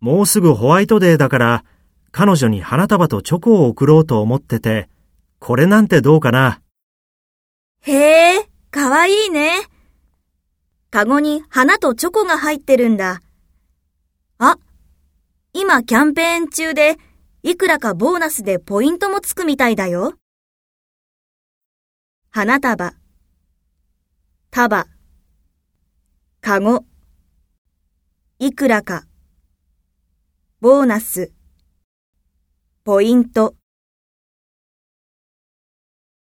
もうすぐホワイトデーだから、彼女に花束とチョコを贈ろうと思ってて、これなんてどうかな。 へえ、かわいいね。カゴに花とチョコが入ってるんだ。あ、今キャンペーン中で、いくらかボーナスでポイントもつくみたいだよ。花束、束、カゴ、いくらか、ボーナス、ポイント。